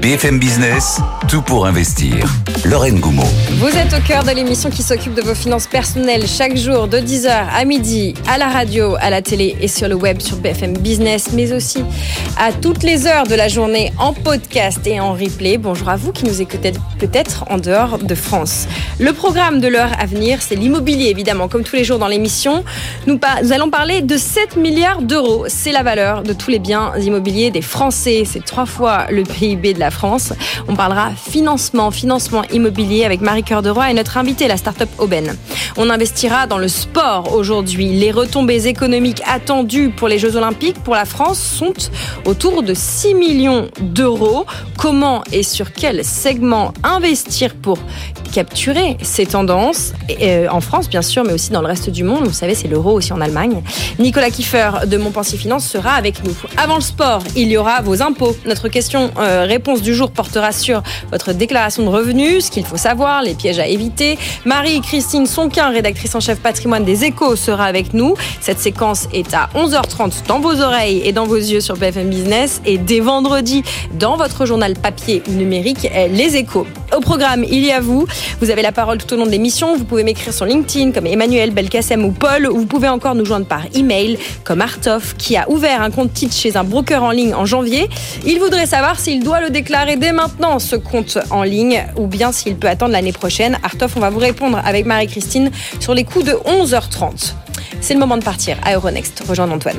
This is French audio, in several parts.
BFM Business, tout pour investir. Lorraine Goumeau. Vous êtes au cœur de l'émission qui s'occupe de vos finances personnelles chaque jour de 10h à midi, à la radio, à la télé et sur le web sur BFM Business, mais aussi à toutes les heures de la journée en podcast et en replay. Bonjour à vous qui nous écoutez peut-être en dehors de France. Le programme de l'heure à venir, c'est l'immobilier évidemment, comme tous les jours dans l'émission. Nous allons parler de 7 milliards d'euros. C'est la valeur de tous les biens immobiliers des Français. C'est 3 fois le PIB de la France. On parlera financement immobilier avec Marie Cœur de Roy et notre invitée, la start-up Aubaine. On investira dans le sport aujourd'hui. Les retombées économiques attendues pour les Jeux Olympiques pour la France sont autour de 6 millions d'euros. Comment et sur quel segment investir pour capturer ces tendances en France bien sûr, mais aussi dans le reste du monde. Vous savez, c'est l'euro aussi en Allemagne. Nicolas Kiefer de Montpensier Finance sera avec nous. Avant le sport, il y aura vos impôts. Notre question-réponse du jour portera sur votre déclaration de revenus, ce qu'il faut savoir, les pièges à éviter. Marie-Christine Sonquin, rédactrice en chef patrimoine des Échos, sera avec nous. Cette séquence est à 11h30 dans vos oreilles et dans vos yeux sur BFM Business et dès vendredi dans votre journal papier ou numérique, Les Échos. Au programme, il y a vous. Vous avez la parole tout au long de l'émission. Vous pouvez m'écrire sur LinkedIn comme Emmanuel Belkacem ou Paul. Vous pouvez encore nous joindre par email comme Artof qui a ouvert un compte titre chez un broker en ligne en janvier. Il voudrait savoir s'il doit le déclarer dès maintenant, ce compte en ligne, ou bien s'il peut attendre l'année prochaine. Artof, on va vous répondre avec Marie-Christine sur les coups de 11h30. C'est le moment de partir à Euronext. Rejoindre Antoine.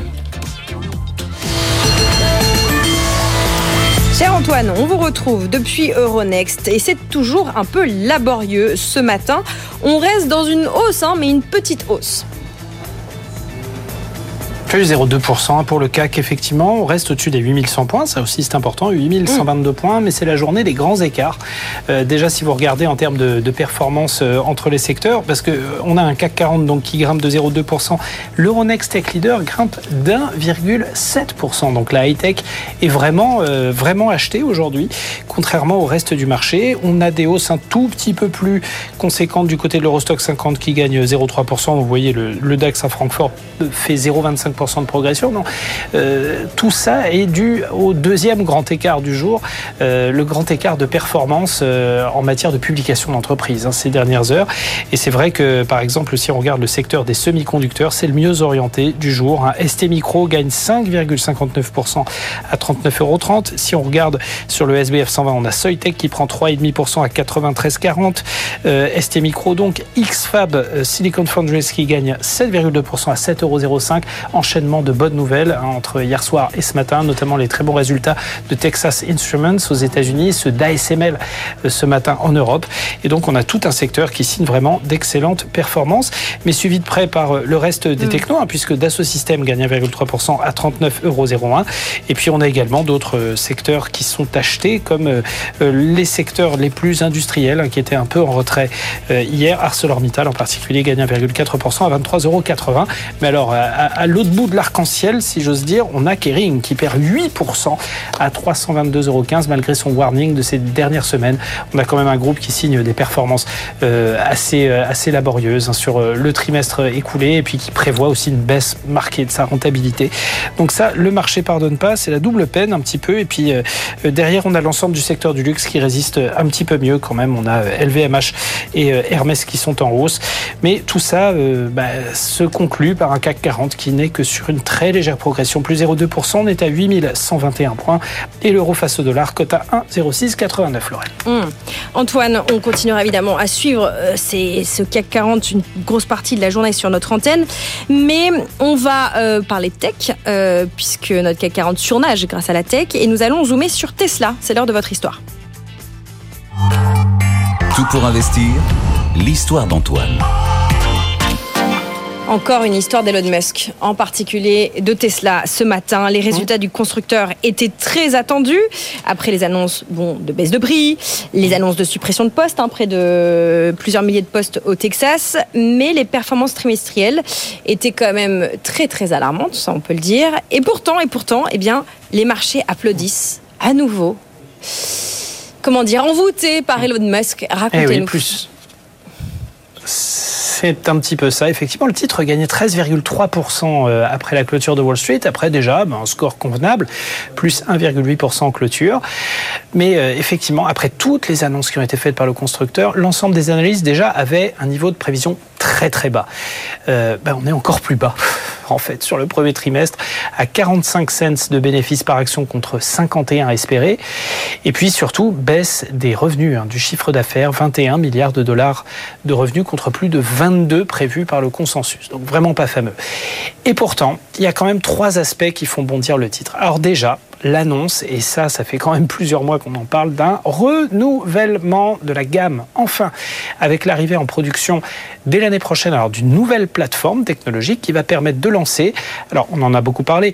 Cher Antoine, on vous retrouve depuis Euronext et c'est toujours un peu laborieux ce matin. On reste dans une hausse, mais une petite hausse. Plus 0,2% pour le CAC, effectivement. On reste au-dessus des 8100 points. Ça aussi, c'est important. 8122 points, mais c'est la journée des grands écarts. Déjà, si vous regardez en termes de performance entre les secteurs, parce qu'on a un CAC 40 donc, qui grimpe de 0,2%. L'Euronext Tech Leader grimpe d'1,7%. Donc la high-tech est vraiment achetée aujourd'hui, contrairement au reste du marché. On a des hausses un tout petit peu plus conséquentes du côté de l'Eurostock 50 qui gagne 0,3%. Vous voyez, le DAX à Francfort fait 0,25% de progression. Non. Tout ça est dû au deuxième grand écart du jour, le grand écart de performance en matière de publication d'entreprise ces dernières heures. Et c'est vrai que, par exemple, si on regarde le secteur des semi-conducteurs, c'est le mieux orienté du jour. ST Micro gagne 5,59% à 39,30 €. Si on regarde sur le SBF 120, on a Soitec qui prend 3,5% à 93,40. ST Micro, donc XFAB Silicon Foundries qui gagne 7,2% à 7,05 €. Enchaînement de bonnes nouvelles entre hier soir et ce matin, notamment les très bons résultats de Texas Instruments aux États-Unis, ceux d'ASML ce matin en Europe. Et donc, on a tout un secteur qui signe vraiment d'excellentes performances, mais suivi de près par le reste des technos, puisque Dassault Systèmes gagne 1,3% à 39,01 €. Et puis, on a également d'autres secteurs qui sont achetés, comme les secteurs les plus industriels, qui étaient un peu en retrait hier. ArcelorMittal, en particulier, gagne 1,4% à 23,80 €. Mais alors, à l'autre bout de l'arc-en-ciel, si j'ose dire, on a Kering qui perd 8% à 322,15 € malgré son warning de ces dernières semaines. On a quand même un groupe qui signe des performances assez laborieuses sur le trimestre écoulé et puis qui prévoit aussi une baisse marquée de sa rentabilité. Donc ça, le marché pardonne pas, c'est la double peine un petit peu. Et puis derrière, on a l'ensemble du secteur du luxe qui résiste un petit peu mieux quand même. On a LVMH et Hermès qui sont en hausse. Mais tout ça se conclut par un CAC 40 qui n'est que sur une très légère progression, plus 0,2%. On est à 8121 points et l'euro face au dollar cote à 1,0689, Lorraine. Antoine, on continuera évidemment à suivre ce CAC 40 une grosse partie de la journée sur notre antenne, mais on va parler tech puisque notre CAC 40 surnage grâce à la tech et nous allons zoomer sur Tesla. C'est l'heure de votre histoire. Tout pour investir, l'histoire d'Antoine. Encore une histoire d'Elon Musk, en particulier de Tesla. Ce matin, les résultats du constructeur étaient très attendus. Après les annonces de baisse de prix, les annonces de suppression de postes, près de plusieurs milliers de postes au Texas. Mais les performances trimestrielles étaient quand même très très alarmantes, ça on peut le dire. Et pourtant, les marchés applaudissent à nouveau. Comment dire, envoûtés par Elon Musk. Racontez-nous. C'est un petit peu ça. Effectivement, le titre gagnait 13,3% après la clôture de Wall Street. Après, déjà, un score convenable, plus 1,8% en clôture. Mais effectivement, après toutes les annonces qui ont été faites par le constructeur, l'ensemble des analystes déjà avaient un niveau de prévision très très bas. On est encore plus bas, en fait, sur le premier trimestre, à 45 cents de bénéfices par action contre 51 espérés. Et puis surtout, baisse des revenus, du chiffre d'affaires, 21 milliards de dollars de revenus contre plus de 22 prévus par le consensus. Donc vraiment pas fameux. Et pourtant, il y a quand même 3 aspects qui font bondir le titre. Alors déjà, l'annonce, et ça fait quand même plusieurs mois qu'on en parle, d'un renouvellement de la gamme. Enfin, avec l'arrivée en production dès l'année prochaine, alors d'une nouvelle plateforme technologique qui va permettre de lancer, alors on en a beaucoup parlé,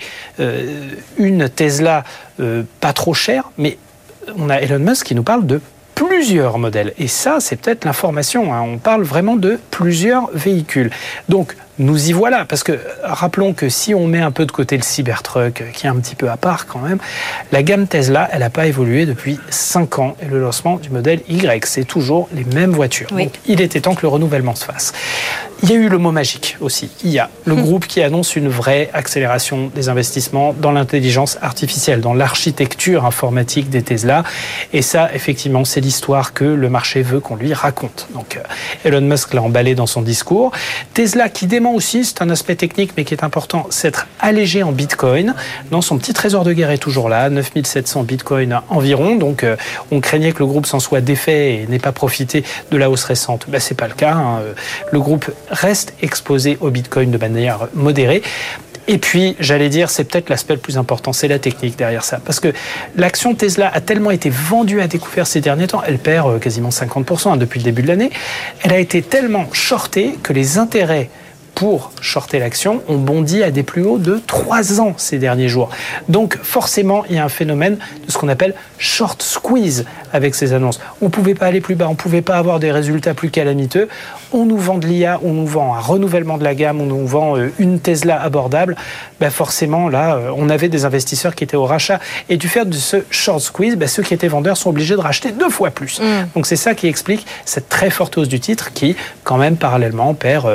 une Tesla pas trop chère, mais on a Elon Musk qui nous parle de plusieurs modèles. Et ça, c'est peut-être l'information. On parle vraiment de plusieurs véhicules. Donc, nous y voilà. Parce que, rappelons que si on met un peu de côté le Cybertruck, qui est un petit peu à part quand même, la gamme Tesla, elle n'a pas évolué depuis 5 ans. Et le lancement du modèle Y, c'est toujours les mêmes voitures. Oui. Donc, il était temps que le renouvellement se fasse. Il y a eu le mot magique aussi, IA, le groupe qui annonce une vraie accélération des investissements dans l'intelligence artificielle, dans l'architecture informatique des Tesla. Et ça, effectivement, c'est l'histoire que le marché veut qu'on lui raconte. Donc, Elon Musk l'a emballé dans son discours. Tesla qui dément aussi, c'est un aspect technique, mais qui est important, s'être allégé en Bitcoin. Dans son petit trésor de guerre est toujours là, 9700 Bitcoin environ. Donc, on craignait que le groupe s'en soit défait et n'ait pas profité de la hausse récente. C'est pas le cas. Le groupe reste exposé au Bitcoin de manière modérée. Et puis, j'allais dire, c'est peut-être l'aspect le plus important, c'est la technique derrière ça. Parce que l'action Tesla a tellement été vendue à découvert ces derniers temps, elle perd quasiment 50% depuis le début de l'année, elle a été tellement shortée que les intérêts pour shorter l'action ont bondi à des plus hauts de 3 ans ces derniers jours. Donc forcément, il y a un phénomène de ce qu'on appelle short squeeze avec ces annonces. On ne pouvait pas aller plus bas, on ne pouvait pas avoir des résultats plus calamiteux. On nous vend de l'IA, on nous vend un renouvellement de la gamme, on nous vend une Tesla abordable. Forcément, là, on avait des investisseurs qui étaient au rachat. Et du fait de ce short squeeze, ceux qui étaient vendeurs sont obligés de racheter 2 fois plus. Donc c'est ça qui explique cette très forte hausse du titre qui, quand même, parallèlement, perd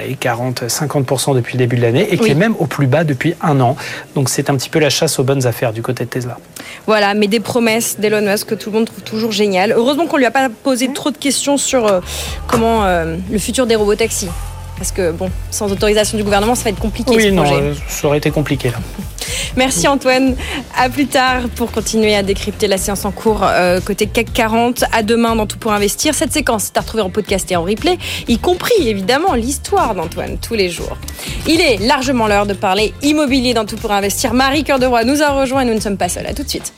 40-50% depuis le début de l'année et qui est même au plus bas depuis 1 an. Donc c'est un petit peu la chasse aux bonnes affaires du côté de Tesla. Voilà, mais des promesses d'Elon Musk que tout le monde trouve toujours géniales. Heureusement qu'on ne lui a pas posé trop de questions sur comment le futur des robotaxis. Parce que, sans autorisation du gouvernement, ça va être compliqué ce projet. Ça aurait été compliqué là. Merci Antoine. À plus tard pour continuer à décrypter la séance en cours côté CAC 40. À demain dans Tout pour investir. Cette séquence est à retrouver en podcast et en replay, y compris évidemment l'histoire d'Antoine tous les jours. Il est largement l'heure de parler immobilier dans Tout pour investir. Marie Cœur de Roy nous a rejoint et nous ne sommes pas seuls. À tout de suite.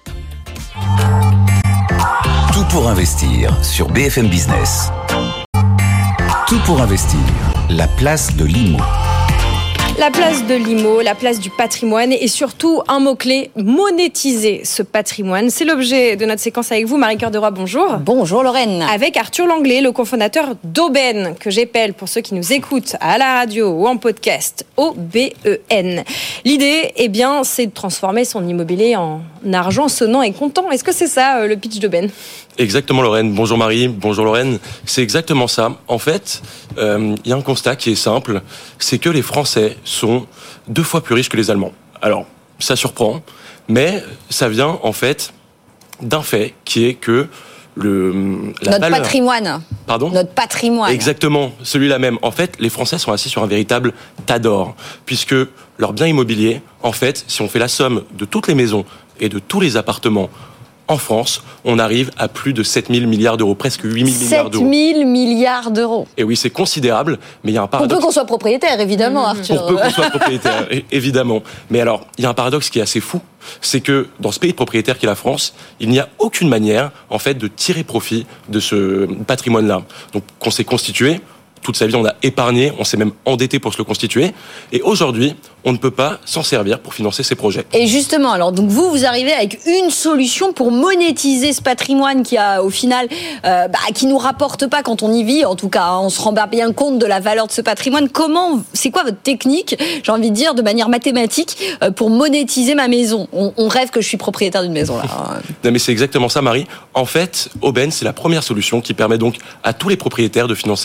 Tout pour investir sur BFM Business. Tout pour investir, la place de l'IMO. La place de l'IMO, la place du patrimoine et surtout un mot-clé, monétiser ce patrimoine. C'est l'objet de notre séquence avec vous. Marie Cœur de Roy, bonjour. Bonjour Lorraine. Avec Arthur Langlais, le cofondateur d'Aubaine, que j'appelle pour ceux qui nous écoutent à la radio ou en podcast, OBEN. L'idée, c'est de transformer son immobilier en argent sonnant et comptant. Est-ce que c'est ça le pitch d'Aubaine ? Exactement Lorraine, bonjour Marie, bonjour Lorraine, c'est exactement ça. En fait, il y a un constat qui est simple, c'est que les Français sont 2 fois plus riches que les Allemands. Alors, ça surprend, mais ça vient en fait d'un fait qui est que notre patrimoine. Pardon ? Notre patrimoine. Exactement, celui-là même. En fait, les Français sont assis sur un véritable tas d'or, puisque leurs biens immobiliers, en fait, si on fait la somme de toutes les maisons et de tous les appartements en France, on arrive à plus de 7 000 milliards d'euros, presque 8 000 milliards d'euros. 7 000 milliards d'euros. Et oui, c'est considérable, mais il y a un paradoxe. On peut qu'on soit propriétaire, évidemment, Arthur. On peut qu'on soit propriétaire, évidemment. Mais alors, il y a un paradoxe qui est assez fou, c'est que dans ce pays de propriétaires qu'est la France, il n'y a aucune manière, en fait, de tirer profit de ce patrimoine-là. Donc, qu'on s'est constitué, toute sa vie, on a épargné, on s'est même endetté pour se le constituer. Et aujourd'hui, on ne peut pas s'en servir pour financer ces projets. Et justement, alors, donc vous arrivez avec une solution pour monétiser ce patrimoine qui a, au final, qui nous rapporte pas quand on y vit. En tout cas, on se rend bien compte de la valeur de ce patrimoine. C'est quoi votre technique, j'ai envie de dire, de manière mathématique, pour monétiser ma maison ? On rêve que je suis propriétaire d'une maison, là. Non, mais c'est exactement ça, Marie. En fait, Aubaine, c'est la première solution qui permet donc à tous les propriétaires de financer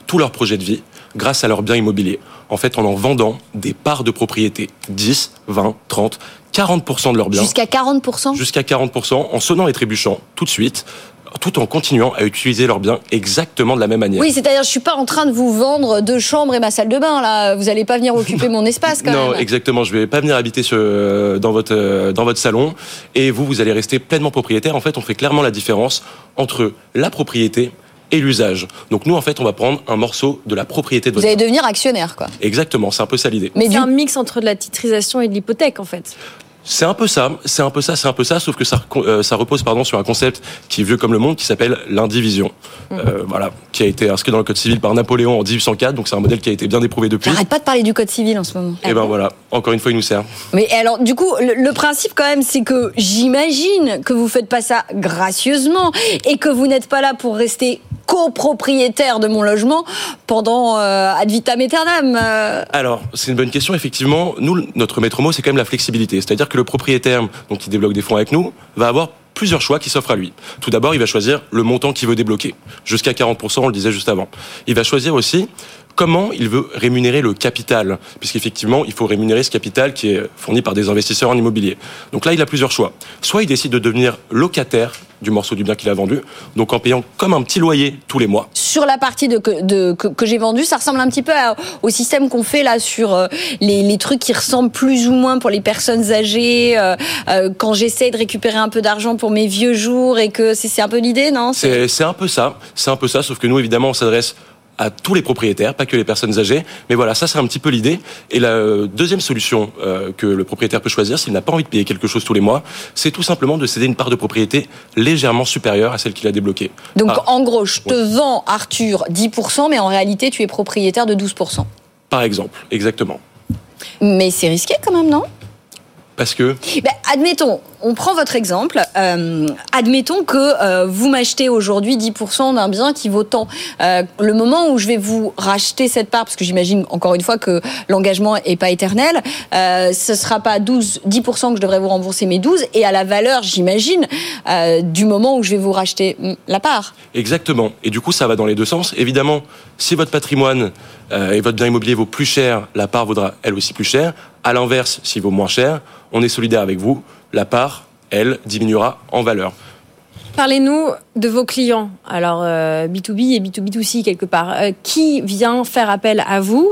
tout leur projet de vie grâce à leurs biens immobiliers. En fait, en vendant des parts de propriété, 10, 20, 30, 40% de leurs biens. Jusqu'à 40%? Jusqu'à 40%, en sonnant et trébuchant tout de suite, tout en continuant à utiliser leurs biens exactement de la même manière. Oui, c'est-à-dire je suis pas en train de vous vendre 2 chambres et ma salle de bain, là. Vous allez pas venir occuper mon espace, quand même. Non, exactement. Je vais pas venir habiter dans votre salon. Et vous allez rester pleinement propriétaire. En fait, on fait clairement la différence entre la propriété et l'usage. Donc nous, en fait, on va prendre un morceau de la propriété de votre... Vous allez devenir actionnaire, quoi. Exactement, c'est un peu ça l'idée. Mais c'est un mix entre de la titrisation et de l'hypothèque, en fait. C'est un peu ça, sauf que ça repose sur un concept qui est vieux comme le monde, qui s'appelle l'indivision. Qui a été inscrit dans le Code civil par Napoléon en 1804, donc c'est un modèle qui a été bien éprouvé depuis. J'arrête pas de parler du Code civil en ce moment. Et voilà, encore une fois, il nous sert. Mais alors, du coup, le principe quand même, c'est que j'imagine que vous faites pas ça gracieusement et que vous n'êtes pas là pour rester copropriétaire de mon logement pendant ad vitam aeternam. Alors, c'est une bonne question. Effectivement, nous, notre maître mot, c'est quand même la flexibilité. C'est-à-dire que le propriétaire, donc qui débloque des fonds avec nous, va avoir plusieurs choix qui s'offrent à lui. Tout d'abord, il va choisir le montant qu'il veut débloquer, jusqu'à 40%, on le disait juste avant. Il va choisir aussi comment il veut rémunérer le capital, puisqu'effectivement, il faut rémunérer ce capital qui est fourni par des investisseurs en immobilier. Donc là, il a plusieurs choix. Soit il décide de devenir locataire du morceau du bien qu'il a vendu, donc en payant comme un petit loyer tous les mois. Sur la partie que j'ai vendue, ça ressemble un petit peu au système qu'on fait là sur les trucs qui ressemblent plus ou moins pour les personnes âgées, quand j'essaie de récupérer un peu d'argent pour mes vieux jours et que c'est un peu l'idée, non? C'est un peu ça, sauf que nous, évidemment, on s'adresse à tous les propriétaires, pas que les personnes âgées. Mais voilà, ça c'est un petit peu l'idée. Et la deuxième solution que le propriétaire peut choisir, s'il n'a pas envie de payer quelque chose tous les mois, c'est tout simplement de céder une part de propriété légèrement supérieure à celle qu'il a débloquée. Donc en gros, je te vends, Arthur, 10%, mais en réalité, tu es propriétaire de 12%. Par exemple, exactement. Mais c'est risqué quand même, non? Parce que... admettons, on prend votre exemple, admettons que vous m'achetez aujourd'hui 10% d'un bien qui vaut tant. Le moment où je vais vous racheter cette part, parce que j'imagine encore une fois que l'engagement est pas éternel, ce sera pas 10% que je devrais vous rembourser, mais 12, et à la valeur, j'imagine, du moment où je vais vous racheter la part. Exactement. Et du coup, ça va dans les deux sens. Évidemment, si votre patrimoine et votre bien immobilier vaut plus cher, la part vaudra elle aussi plus cher. À l'inverse, s'il vaut moins cher, on est solidaire avec vous, la part, elle, diminuera en valeur. Parlez-nous de vos clients, alors B2B et B2B2C quelque part. Qui vient faire appel à vous?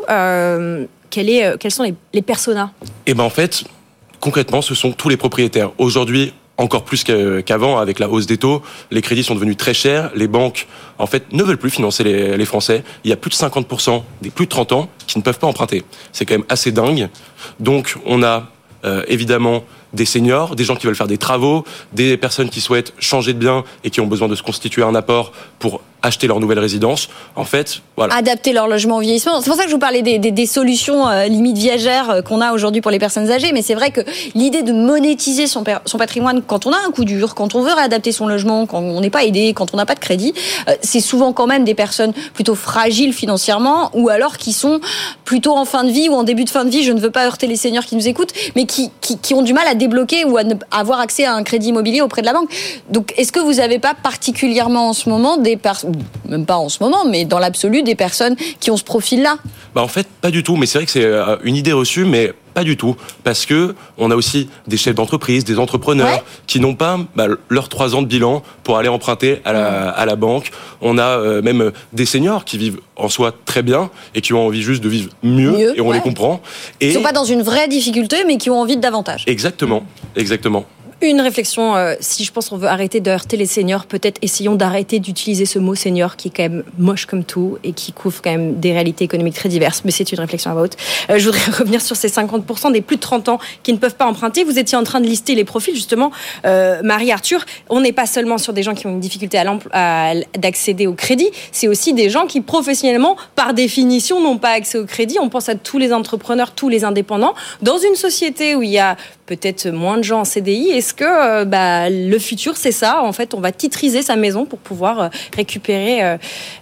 Quels sont les personas? En fait, concrètement, ce sont tous les propriétaires. Aujourd'hui, encore plus qu'avant, avec la hausse des taux, les crédits sont devenus très chers. Les banques, en fait, ne veulent plus financer les Français. Il y a plus de 50% des plus de 30 ans qui ne peuvent pas emprunter. C'est quand même assez dingue. Donc, on a évidemment des seniors, des gens qui veulent faire des travaux, des personnes qui souhaitent changer de bien et qui ont besoin de se constituer un apport pour acheter leur nouvelle résidence. En fait, voilà. Adapter leur logement au vieillissement. C'est pour ça que je vous parlais des solutions limite viagères qu'on a aujourd'hui pour les personnes âgées. Mais c'est vrai que l'idée de monétiser son patrimoine quand on a un coup dur, quand on veut réadapter son logement, quand on n'est pas aidé, quand on n'a pas de crédit, c'est souvent quand même des personnes plutôt fragiles financièrement ou alors qui sont plutôt en fin de vie ou en début de fin de vie. Je ne veux pas heurter les seniors qui nous écoutent, mais qui ont du mal à débloquer ou à avoir accès à un crédit immobilier auprès de la banque. Donc, est-ce que vous n'avez pas particulièrement en ce moment des personnes, même pas en ce moment, mais dans l'absolu, des personnes qui ont ce profil-là? En fait, pas du tout. Mais c'est vrai que c'est une idée reçue, mais pas du tout. Parce que on a aussi des chefs d'entreprise, des entrepreneurs qui n'ont pas leurs 3 ans de bilan pour aller emprunter à la banque. On a même des seniors qui vivent en soi très bien et qui ont envie juste de vivre mieux et on les comprend. Et... Ils sont pas dans une vraie difficulté, mais qui ont envie de davantage. Exactement. Une réflexion, si je pense qu'on veut arrêter de heurter les seniors, peut-être essayons d'arrêter d'utiliser ce mot senior qui est quand même moche comme tout et qui couvre quand même des réalités économiques très diverses, mais c'est une réflexion à voix haute. Je voudrais revenir sur ces 50% des plus de 30 ans qui ne peuvent pas emprunter. Vous étiez en train de lister les profils, justement, Marie-Arthur. On n'est pas seulement sur des gens qui ont une difficulté d'accéder au crédit, c'est aussi des gens qui, professionnellement, par définition, n'ont pas accès au crédit. On pense à tous les entrepreneurs, tous les indépendants. Dans une société où il y a peut-être moins de gens en CDI, est-ce que le futur, c'est ça? En fait, on va titriser sa maison pour pouvoir récupérer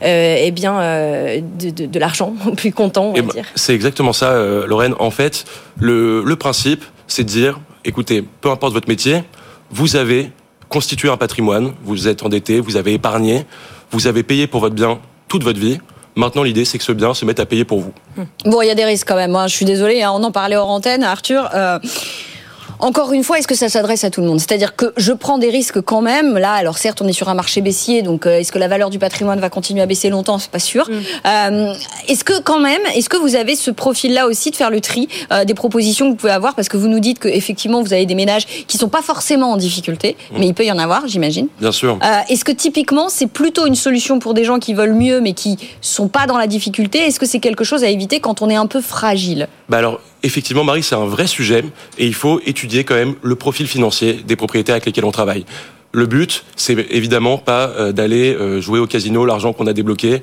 de l'argent plus comptant, on va dire. C'est exactement ça, Lorraine. En fait, le principe, c'est de dire, écoutez, peu importe votre métier, vous avez constitué un patrimoine, vous êtes endetté, vous avez épargné, vous avez payé pour votre bien toute votre vie. Maintenant, l'idée, c'est que ce bien se mette à payer pour vous. Bon, il y a des risques quand même. Je suis désolée, on en parlait hors antenne, Arthur. Encore une fois, est-ce que ça s'adresse à tout le monde ? C'est-à-dire que je prends des risques quand même. Là, alors certes, on est sur un marché baissier, donc est-ce que la valeur du patrimoine va continuer à baisser longtemps ? C'est pas sûr. Est-ce que vous avez ce profil-là aussi de faire le tri des propositions que vous pouvez avoir ? Parce que vous nous dites que effectivement, vous avez des ménages qui sont pas forcément en difficulté, mais il peut y en avoir, j'imagine. Bien sûr. Est-ce que typiquement, c'est plutôt une solution pour des gens qui veulent mieux, mais qui sont pas dans la difficulté ? Est-ce que c'est quelque chose à éviter quand on est un peu fragile ? Alors, effectivement, Marie, c'est un vrai sujet et il faut étudier quand même le profil financier des propriétaires avec lesquels on travaille. Le but, c'est évidemment pas d'aller jouer au casino l'argent qu'on a débloqué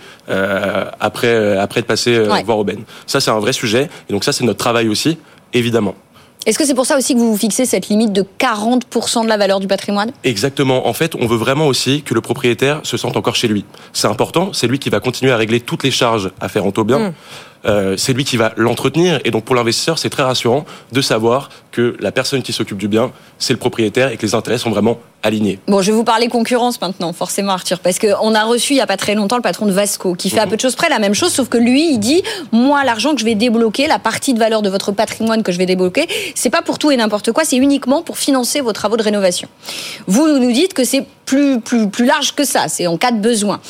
après de passer voir Aubaine. Ça, c'est un vrai sujet et donc ça, c'est notre travail aussi, évidemment. Est-ce que c'est pour ça aussi que vous vous fixez cette limite de 40% de la valeur du patrimoine ? Exactement. En fait, on veut vraiment aussi que le propriétaire se sente encore chez lui. C'est important, c'est lui qui va continuer à régler toutes les charges afférentes au bien. C'est lui qui va l'entretenir et donc pour l'investisseur c'est très rassurant de savoir que la personne qui s'occupe du bien c'est le propriétaire et que les intérêts sont vraiment alignés. Bon, je vais vous parler concurrence maintenant, forcément Arthur, parce qu'on a reçu il n'y a pas très longtemps le patron de Vasco qui fait à peu de choses près la même chose, sauf que lui il dit moi l'argent que je vais débloquer, la partie de valeur de votre patrimoine que je vais débloquer, c'est pas pour tout et n'importe quoi, c'est uniquement pour financer vos travaux de rénovation. Vous nous dites que c'est plus large que ça, c'est en cas de besoin.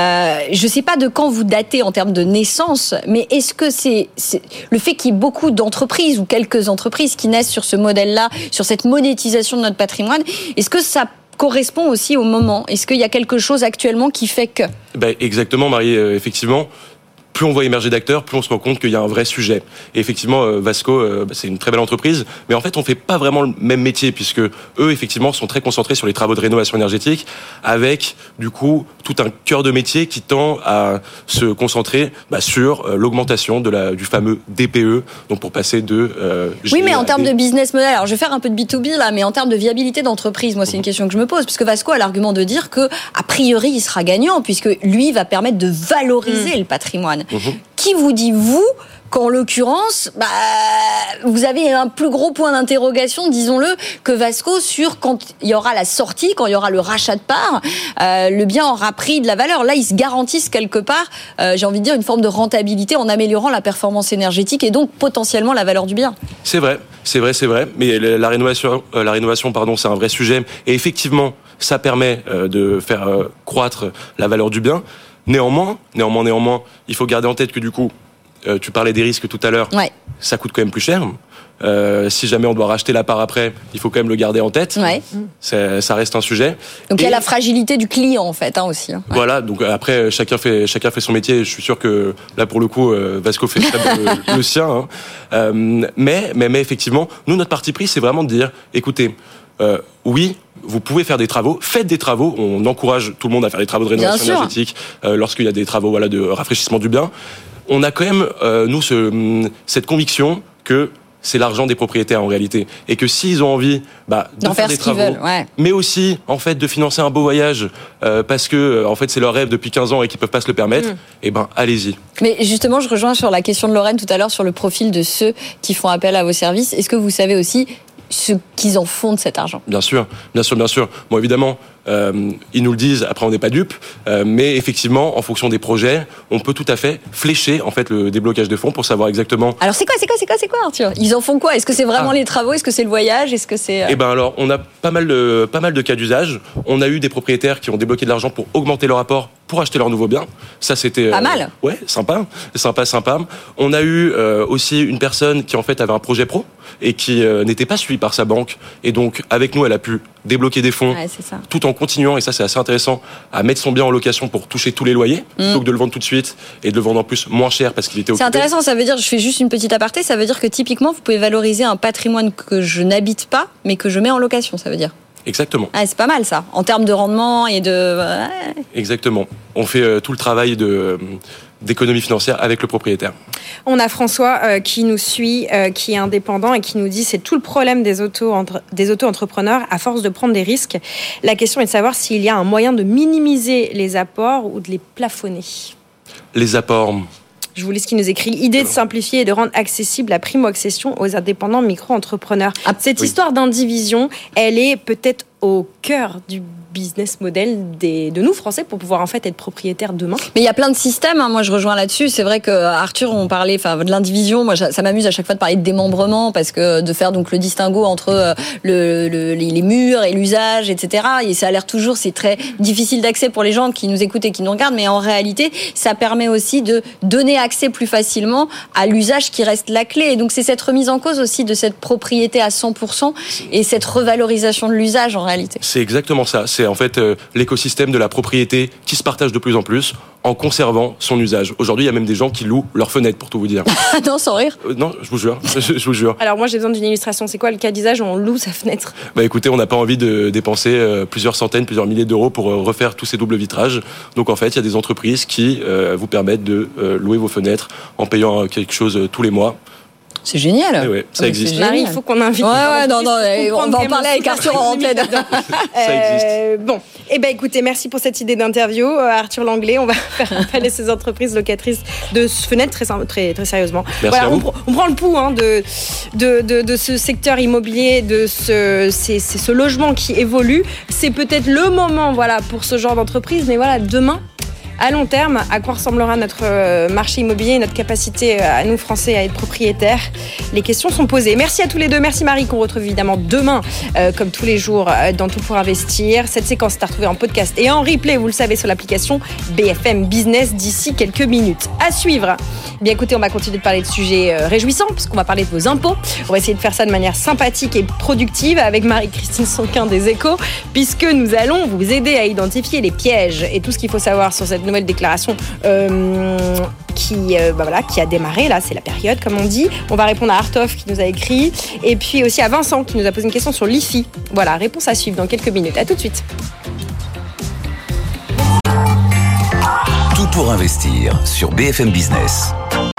Je sais pas de quand vous datez en termes de naissance, mais est-ce que c'est le fait qu'il y ait beaucoup d'entreprises ou quelques entreprises qui naissent sur ce modèle-là, sur cette monétisation de notre patrimoine, est-ce que ça correspond aussi au moment ? Est-ce qu'il y a quelque chose actuellement qui fait que ? Exactement, Marie, effectivement. Plus on voit émerger d'acteurs, plus on se rend compte qu'il y a un vrai sujet. Et effectivement, Vasco, c'est une très belle entreprise, mais en fait, on fait pas vraiment le même métier, puisque eux, effectivement, sont très concentrés sur les travaux de rénovation énergétique, avec, du coup, tout un cœur de métier qui tend à se concentrer sur l'augmentation du fameux DPE, donc pour passer de... oui, mais en termes de business model, alors je vais faire un peu de B2B là, mais en termes de viabilité d'entreprise, moi, c'est une question que je me pose, parce que Vasco a l'argument de dire que, a priori, il sera gagnant, puisque lui va permettre de valoriser le patrimoine. Qui vous dit, vous, qu'en l'occurrence, vous avez un plus gros point d'interrogation, disons-le, que Vasco sur quand il y aura la sortie, quand il y aura le rachat de parts, le bien aura pris de la valeur. Là, ils se garantissent quelque part, j'ai envie de dire, une forme de rentabilité en améliorant la performance énergétique et donc potentiellement la valeur du bien. C'est vrai. Mais la rénovation, c'est un vrai sujet. Et effectivement, ça permet de faire croître la valeur du bien. Néanmoins, il faut garder en tête que du coup, tu parlais des risques tout à l'heure, ça coûte quand même plus cher. Si jamais on doit racheter la part après, il faut quand même le garder en tête. Ça reste un sujet. Donc il y a la fragilité du client en fait aussi. Voilà, donc après chacun fait son métier. Je suis sûr que là pour le coup, Vasco fait très bien le sien. Mais effectivement, nous notre parti pris, c'est vraiment de dire, écoutez. Oui, vous pouvez faire des travaux, faites des travaux, on encourage tout le monde à faire des travaux de rénovation énergétique lorsqu'il y a des travaux de rafraîchissement du bien. On a quand même, nous, cette conviction que c'est l'argent des propriétaires en réalité. Et que s'ils ont envie de faire des travaux, mais aussi en fait de financer un beau voyage parce que en fait c'est leur rêve depuis 15 ans et qu'ils peuvent pas se le permettre, allez-y. Mais justement, je rejoins sur la question de Lorraine tout à l'heure sur le profil de ceux qui font appel à vos services. Est-ce que vous savez aussi ce qu'ils en font de cet argent? Bien sûr. Bon, évidemment, ils nous le disent, après on n'est pas dupes, mais effectivement, en fonction des projets, on peut tout à fait flécher en fait le déblocage de fonds pour savoir exactement... Alors c'est quoi Arthur? Ils en font quoi? Est-ce que c'est vraiment les travaux? Est-ce que c'est le voyage? Est-ce que c'est... alors, on a pas mal de cas d'usage. On a eu des propriétaires qui ont débloqué de l'argent pour augmenter leur apport pour acheter leur nouveau bien. Ça, c'était... Pas mal. Ouais, sympa. On a eu aussi une personne qui en fait avait un projet pro et qui n'était pas suivie par sa banque. Et donc, avec nous, elle a pu débloquer des fonds tout en continuant, et ça c'est assez intéressant, à mettre son bien en location pour toucher tous les loyers, plutôt que de le vendre tout de suite et de le vendre en plus moins cher parce qu'il était occupé. C'est intéressant, ça veut dire, je fais juste une petite aparté, ça veut dire que typiquement vous pouvez valoriser un patrimoine que je n'habite pas mais que je mets en location, ça veut dire. Exactement. C'est pas mal ça, en termes de rendement et de... Exactement. On fait tout le travail d'économie financière avec le propriétaire. On a François qui nous suit, qui est indépendant et qui nous dit c'est tout le problème des auto-entrepreneurs à force de prendre des risques. La question est de savoir s'il y a un moyen de minimiser les apports ou de les plafonner. Les apports... Je vous lis ce qu'il nous écrit. Idée de simplifier et de rendre accessible la primo-accession aux indépendants micro-entrepreneurs. Cette histoire d'indivision, elle est peut-être au cœur du business model de nous Français pour pouvoir en fait être propriétaires demain. Mais il y a plein de systèmes, hein. Moi je rejoins là-dessus. C'est vrai que Arthur, on parlait de l'indivision. Moi ça m'amuse à chaque fois de parler de démembrement parce que de faire donc le distinguo entre les murs et l'usage, etc. Et ça a l'air toujours, c'est très difficile d'accès pour les gens qui nous écoutent et qui nous regardent, mais en réalité ça permet aussi de donner accès plus facilement à l'usage qui reste la clé. Et donc c'est cette remise en cause aussi de cette propriété à 100% et cette revalorisation de l'usage en réalité. C'est exactement ça. C'est en fait l'écosystème de la propriété qui se partage de plus en plus en conservant son usage. Aujourd'hui, il y a même des gens qui louent leurs fenêtres, pour tout vous dire. Non, sans rire. Non, je vous jure. Je vous jure. Alors moi, j'ai besoin d'une illustration. C'est quoi le cas d'usage où on loue sa fenêtre ? Bah écoutez, on n'a pas envie de dépenser plusieurs centaines, plusieurs milliers d'euros pour refaire tous ces doubles vitrages. Donc en fait, il y a des entreprises qui vous permettent de louer vos fenêtres en payant quelque chose tous les mois. C'est génial. Oui, ça existe. Marie, il faut qu'on invite. Non, on va en parler avec Arthur en antenne. Ça existe. Bon, écoutez, merci pour cette idée d'interview, Arthur Langlais. On va faire appel à ces entreprises locatrices de fenêtres très sérieusement. Merci à vous. On prend le pouls de ce secteur immobilier, de ce logement qui évolue. C'est peut-être le moment, pour ce genre d'entreprise, mais demain. À long terme, à quoi ressemblera notre marché immobilier, notre capacité à nous Français à être propriétaires ? Les questions sont posées. Merci à tous les deux. Merci Marie, qu'on retrouve évidemment demain, comme tous les jours, dans Tout pour investir. Cette séquence est à retrouver en podcast et en replay, vous le savez, sur l'application BFM Business d'ici quelques minutes. À suivre. Bien écoutez, on va continuer de parler de sujets réjouissants, parce qu'on va parler de vos impôts. On va essayer de faire ça de manière sympathique et productive avec Marie-Christine Sonquin des Échos, puisque nous allons vous aider à identifier les pièges et tout ce qu'il faut savoir sur cette nouvelle déclaration qui a démarré. Là, c'est la période, comme on dit. On va répondre à Artov qui nous a écrit, et puis aussi à Vincent qui nous a posé une question sur l'IFI. Voilà, réponse à suivre dans quelques minutes. À tout de suite. Tout pour investir sur BFM Business.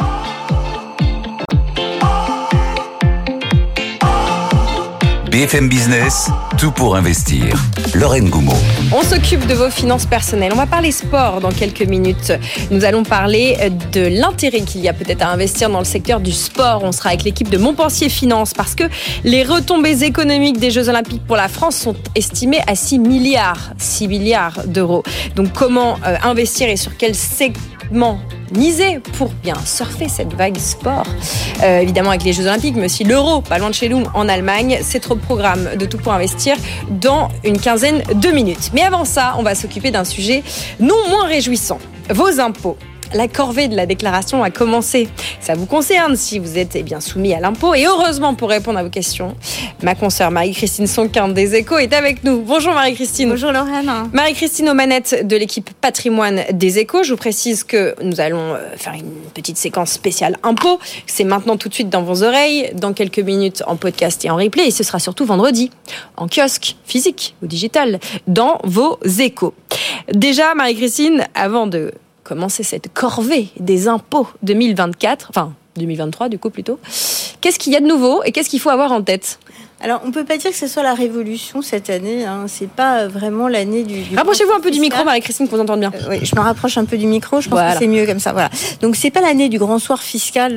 BFM Business, tout pour investir. Lorraine Goumeau. On s'occupe de vos finances personnelles. On va parler sport dans quelques minutes. Nous allons parler de l'intérêt qu'il y a peut-être à investir dans le secteur du sport. On sera avec l'équipe de Montpensier Finance parce que les retombées économiques des Jeux Olympiques pour la France sont estimées à 6 milliards d'euros. Donc comment investir et sur quel segment miser pour bien surfer cette vague sport, évidemment avec les Jeux Olympiques, mais aussi l'Euro, pas loin de chez nous, en Allemagne. C'est au programme de Tout pour investir dans une quinzaine de minutes. Mais avant ça, on va s'occuper d'un sujet non moins réjouissant, vos impôts. La corvée de la déclaration a commencé. Ça vous concerne si vous êtes soumis à l'impôt. Et heureusement, pour répondre à vos questions, ma consoeur Marie-Christine Sonquin des Échos est avec nous. Bonjour Marie-Christine. Bonjour Lorraine. Marie-Christine aux manettes de l'équipe Patrimoine des Échos. Je vous précise que nous allons faire une petite séquence spéciale impôt. C'est maintenant tout de suite dans vos oreilles, dans quelques minutes en podcast et en replay. Et ce sera surtout vendredi, en kiosque, physique ou digital, dans vos échos. Déjà, Marie-Christine, avant de commencer cette corvée des impôts 2024, enfin 2023 du coup plutôt. Qu'est-ce qu'il y a de nouveau et qu'est-ce qu'il faut avoir en tête ? Alors, on ne peut pas dire que ce soit la révolution cette année. C'est pas vraiment l'année du rapprochez-vous un peu du micro, Marie-Christine, qu'on vous entende bien. Oui, je me rapproche un peu du micro. Je pense que c'est mieux comme ça. Voilà. Donc, c'est pas l'année du grand soir fiscal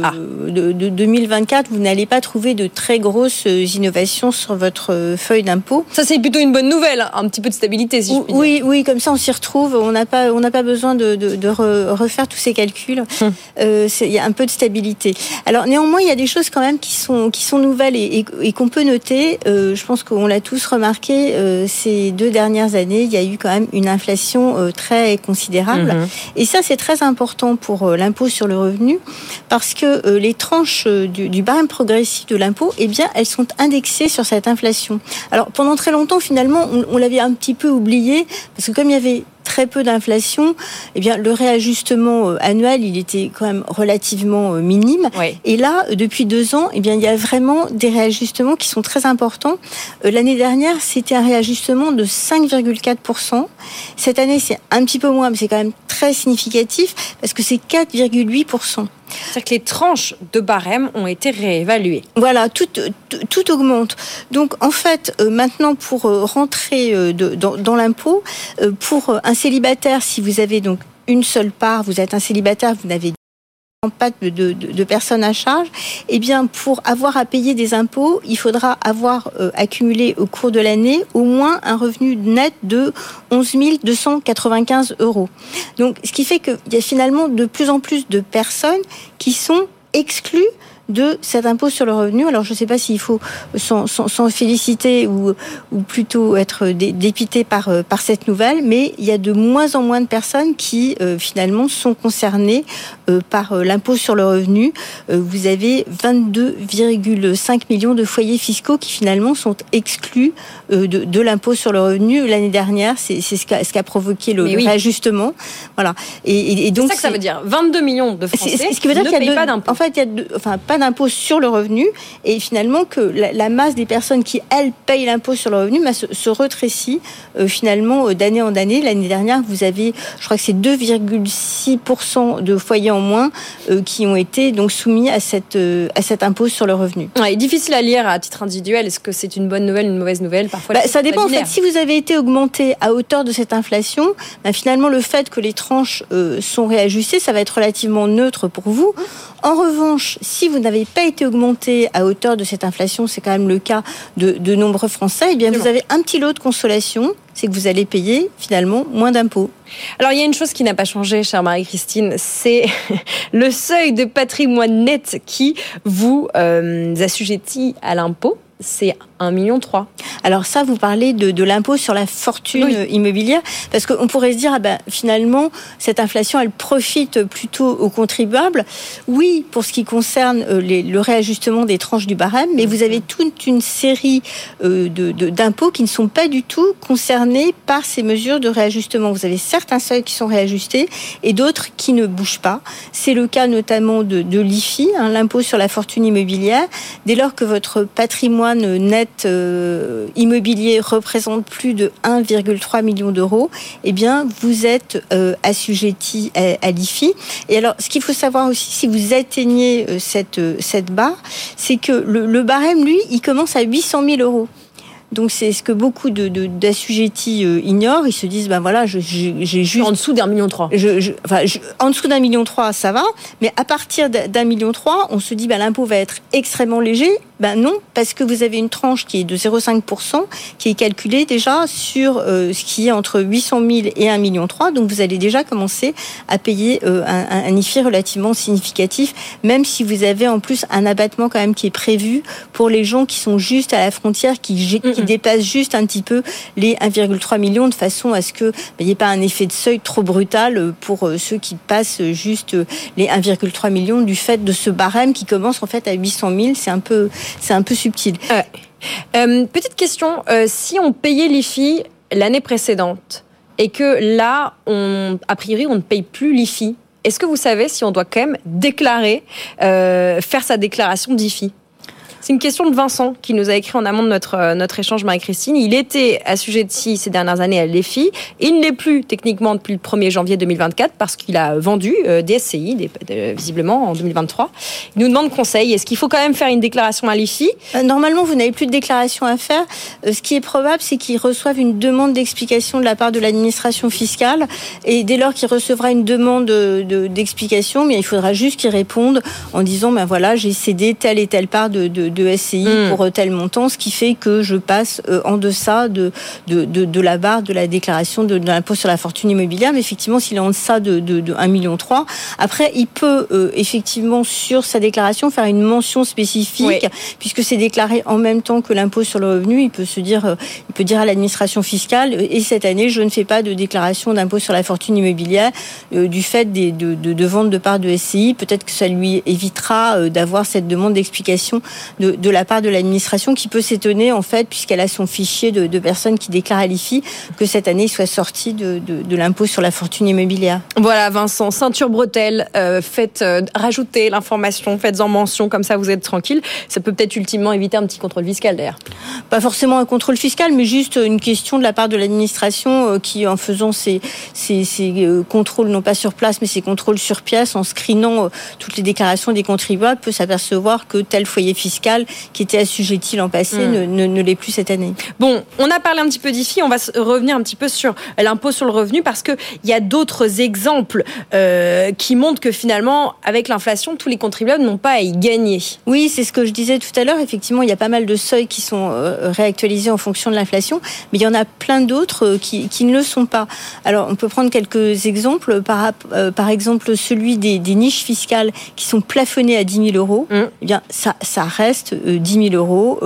de 2024. Vous n'allez pas trouver de très grosses innovations sur votre feuille d'impôt. Ça, c'est plutôt une bonne nouvelle. Un petit peu de stabilité, si je puis dire. Oui, comme ça, on s'y retrouve. On n'a pas besoin de refaire tous ces calculs. Il y a un peu de stabilité. Alors, néanmoins, il y a des choses quand même qui sont nouvelles et qu'on peut noter, je pense qu'on l'a tous remarqué, ces 2 dernières années, il y a eu quand même une inflation très considérable. Et ça, c'est très important pour l'impôt sur le revenu, parce que les tranches du barème progressif de l'impôt, elles sont indexées sur cette inflation. Alors, pendant très longtemps, finalement, on l'avait un petit peu oublié, parce que comme il y avait très peu d'inflation, le réajustement annuel, il était quand même relativement minime. Oui. Et là, depuis 2 ans, il y a vraiment des réajustements qui sont très importants. L'année dernière, c'était un réajustement de 5,4%. Cette année, c'est un petit peu moins, mais c'est quand même très significatif, parce que c'est 4,8%. C'est-à-dire que les tranches de barème ont été réévaluées. Voilà, tout augmente. Donc, en fait, maintenant, pour rentrer dans l'impôt, pour un célibataire, si vous avez donc une seule part, vous êtes un célibataire, vous n'avez pas de personnes à charge, eh bien, pour avoir à payer des impôts, il faudra avoir accumulé au cours de l'année au moins un revenu net de 11 295 €. Donc, ce qui fait qu'il y a finalement de plus en plus de personnes qui sont exclues de cet impôt sur le revenu. Alors, je ne sais pas s'il faut s'en féliciter ou plutôt être dépité par cette nouvelle, mais il y a de moins en moins de personnes qui, finalement, sont concernées par l'impôt sur le revenu. Vous avez 22,5 millions de foyers fiscaux qui, finalement, sont exclus de l'impôt sur le revenu. L'année dernière, c'est ce qu'a provoqué le réajustement. Voilà. Et donc, c'est ça que ça veut dire. 22 millions de Français ce qui veut dire ne qu'il y a payent pas d'impôt. En fait, il y a pas d'impôt sur le revenu, et finalement que la masse des personnes qui, elles, payent l'impôt sur le revenu se rétrécit finalement d'année en année. L'année dernière, vous avez, je crois que c'est 2,6% de foyers en moins qui ont été donc soumis à cet impôt sur le revenu. Ouais, difficile à lire à titre individuel. Est-ce que c'est une bonne nouvelle, une mauvaise nouvelle? Parfois, ça dépend. En fait, si vous avez été augmenté à hauteur de cette inflation, finalement, le fait que les tranches sont réajustées, ça va être relativement neutre pour vous. En revanche, si vous n'avez pas été augmenté à hauteur de cette inflation, c'est quand même le cas de nombreux Français, eh bien, vous avez un petit lot de consolation, c'est que vous allez payer finalement moins d'impôts. Alors, il y a une chose qui n'a pas changé, chère Marie-Christine, c'est le seuil de patrimoine net qui vous assujettit à l'impôt. C'est 1,3 million. Alors ça, vous parlez de l'impôt sur la fortune immobilière, parce qu'on pourrait se dire, finalement, cette inflation, elle profite plutôt aux contribuables. Oui, pour ce qui concerne le réajustement des tranches du barème, mais vous avez toute une série d'impôts qui ne sont pas du tout concernés par ces mesures de réajustement. Vous avez certains seuils qui sont réajustés et d'autres qui ne bougent pas. C'est le cas notamment de l'IFI, l'impôt sur la fortune immobilière. Dès lors que votre patrimoine net immobilier représente plus de 1,3 million d'euros, eh bien, vous êtes assujetti à l'IFI. Et alors, ce qu'il faut savoir aussi, si vous atteignez cette barre, c'est que le barème, lui, il commence à 800 000 €. Donc c'est ce que beaucoup d'assujettis ignorent. Ils se disent j'ai juste en dessous d'1,3 million. En dessous d'1,3 million, ça va. Mais à partir d'1,3 million, on se dit l'impôt va être extrêmement léger. Non, parce que vous avez une tranche qui est de 0,5%, qui est calculée déjà sur ce qui est entre 800 000 et 1,3 million. Donc vous allez déjà commencer à payer un IFI relativement significatif, même si vous avez en plus un abattement quand même qui est prévu pour les gens qui sont juste à la frontière, qui dépassent juste un petit peu les 1,3 million, de façon à ce que il n'y ait pas un effet de seuil trop brutal pour ceux qui passent juste les 1,3 million du fait de ce barème qui commence en fait à 800 000. C'est un peu subtil. Petite question, si on payait l'IFI l'année précédente et que là, a priori, on ne paye plus l'IFI, est-ce que vous savez si on doit quand même déclarer, faire sa déclaration d'IFI? C'est une question de Vincent qui nous a écrit en amont de notre échange, Marie-Christine. Il était assujetti ces dernières années à l'EFI. Il ne l'est plus techniquement depuis le 1er janvier 2024 parce qu'il a vendu des SCI, visiblement en 2023. Il nous demande conseil. Est-ce qu'il faut quand même faire une déclaration à l'IFI? Normalement, vous n'avez plus de déclaration à faire. Ce qui est probable, c'est qu'il reçoive une demande d'explication de la part de l'administration fiscale. Et dès lors qu'il recevra une demande d'explication, il faudra juste qu'il réponde en disant j'ai cédé telle et telle part de SCI pour tel montant, ce qui fait que je passe en deçà de la barre de la déclaration de l'impôt sur la fortune immobilière. Mais effectivement, s'il est en deçà de 1,3 million, après, il peut effectivement sur sa déclaration faire une mention spécifique, puisque c'est déclaré en même temps que l'impôt sur le revenu. Il peut dire à l'administration fiscale, et cette année, je ne fais pas de déclaration d'impôt sur la fortune immobilière du fait de vente de parts de SCI. Peut-être que ça lui évitera d'avoir cette demande d'explication de la part de l'administration, qui peut s'étonner en fait, puisqu'elle a son fichier de personnes qui déclarent à l'IFI, que cette année il soit sorti de l'impôt sur la fortune immobilière. Voilà, Vincent, ceinture bretelle, rajoutez l'information, faites-en mention, comme ça vous êtes tranquille. Ça peut peut-être ultimement éviter un petit contrôle fiscal d'ailleurs. Pas forcément un contrôle fiscal, mais juste une question de la part de l'administration qui, en faisant ces contrôles, non pas sur place, mais ces contrôles sur pièce, en screenant toutes les déclarations des contribuables, peut s'apercevoir que tel foyer fiscal fiscale qui était assujettie l'an passé ne l'est plus cette année. Bon, on a parlé un petit peu d'IFI, on va revenir un petit peu sur l'impôt sur le revenu parce qu'il y a d'autres exemples qui montrent que finalement, avec l'inflation, tous les contribuables n'ont pas à y gagner. Oui, c'est ce que je disais tout à l'heure. Effectivement, il y a pas mal de seuils qui sont réactualisés en fonction de l'inflation, mais il y en a plein d'autres qui ne le sont pas. Alors, on peut prendre quelques exemples. Par exemple, celui des niches fiscales qui sont plafonnées à 10 000 euros. Eh bien, ça reste 10 000 euros.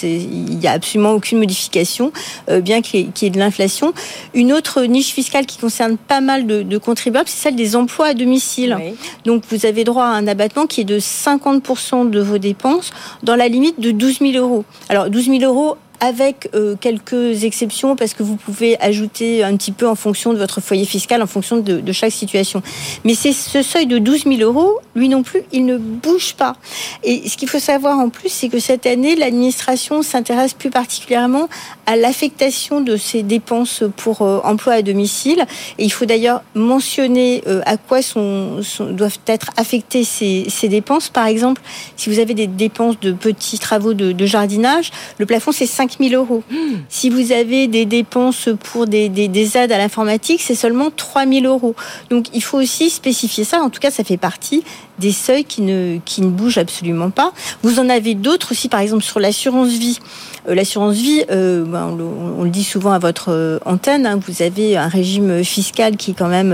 Il n'y a absolument aucune modification, bien qu'il y ait de l'inflation. Une autre niche fiscale qui concerne pas mal de contribuables, c'est celle des emplois à domicile. Oui. Donc, vous avez droit à un abattement qui est de 50% de vos dépenses dans la limite de 12 000 euros. Alors, 12 000 euros avec quelques exceptions, parce que vous pouvez ajouter un petit peu en fonction de votre foyer fiscal, en fonction de chaque situation. Mais c'est ce seuil de 12 000 euros, lui non plus, il ne bouge pas. Et ce qu'il faut savoir en plus, c'est que cette année, l'administration s'intéresse plus particulièrement à l'affectation de ces dépenses pour emploi à domicile. Et il faut d'ailleurs mentionner à quoi doivent être affectées ces dépenses. Par exemple, si vous avez des dépenses de petits travaux de jardinage, le plafond, c'est 5 000 euros. Si vous avez des dépenses pour des aides à l'informatique, c'est seulement 3 000 euros. Donc, il faut aussi spécifier ça. En tout cas, ça fait partie des seuils qui ne bougent absolument pas. Vous en avez d'autres aussi, par exemple, sur l'assurance vie. L'assurance vie, on le dit souvent à votre antenne, vous avez un régime fiscal qui est quand même